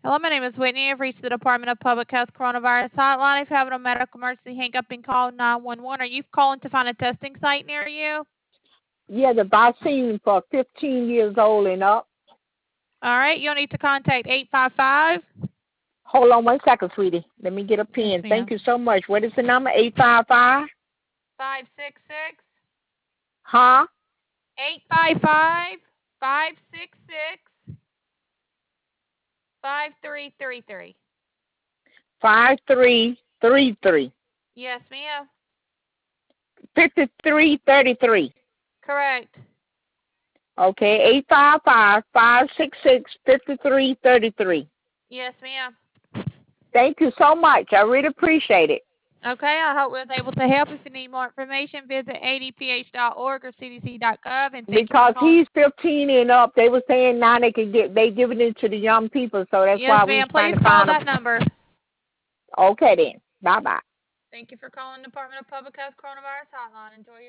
Hello, my name is Whitney. I've reached the Department of Public Health Coronavirus Hotline. If you have a medical emergency, hang up and call 911. Are you calling to find a testing site near you? Yeah, the vaccine for 15 years old and up. All right, you'll need to contact 855. Hold on 1 second, sweetie. Let me get a Yes, pen. ma'am. Thank you so much. What is the number? 855? 566. Huh? 855 566 5333. 5333. Yes, ma'am. 5333. Correct. Okay, 855-566-5333. Yes, ma'am. Thank you so much. I really appreciate it. Okay, I hope we was able to help. If you need more information, visit adph.org or cdc.gov. And thank you for Because calling. he's 15 and up, they were saying now they giving it to the young people, so that's Yes, why we ma'am. was trying Please to call find that a. number. Okay then. Bye bye. Thank you for calling the Department of Public Health Coronavirus Hotline. Enjoy your